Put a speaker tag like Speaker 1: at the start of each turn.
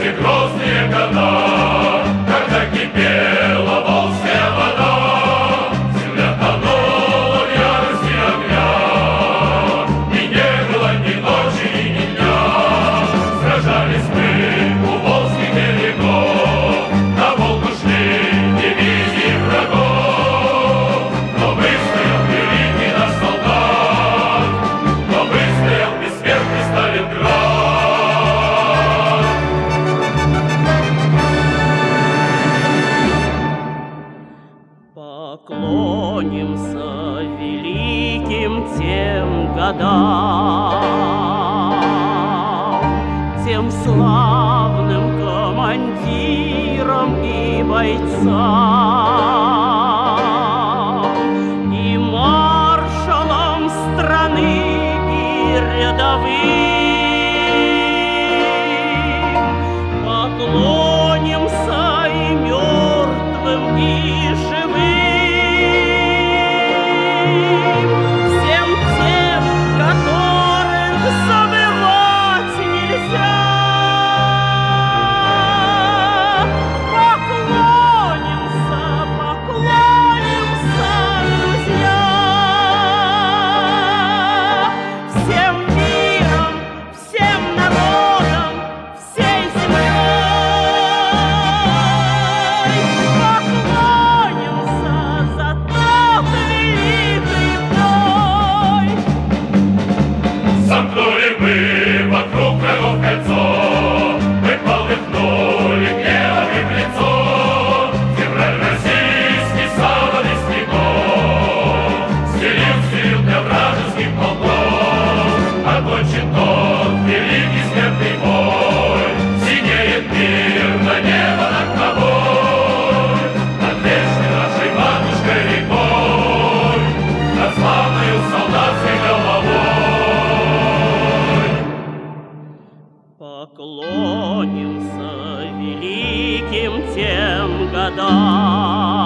Speaker 1: те грозные года, когда кипела волжская вода, земля тонула в ярости огня, и не было ни ночи, ни дня. Сражались мы у волжских берегов, на Волгу шли дивизии врагов, но выстоял великий наш солдат, но выстоял бессмертный Сталинград.
Speaker 2: Поклонимся великим тем годам, тем славным командирам и бойцам, и маршалам страны, и рядовым. Поклонимся и мертвым, и живым, всем тем, которых забывать нельзя. Поклонимся, поклонимся, друзья, всем миром, всем народом, всей землей. Поклонимся за тот великий бой.
Speaker 1: Замкнули мы вокруг врагов кольцо, мы полыхнули гневом им в лицо. Февраль российский саван из снегов стелил для вражеских полков. Окончен тот великий смертный бой, синеет мирно небо над тобой, над вечной нашей матушкой рекой, над славною солдатской головой.
Speaker 2: Поклонимся великим тем годам,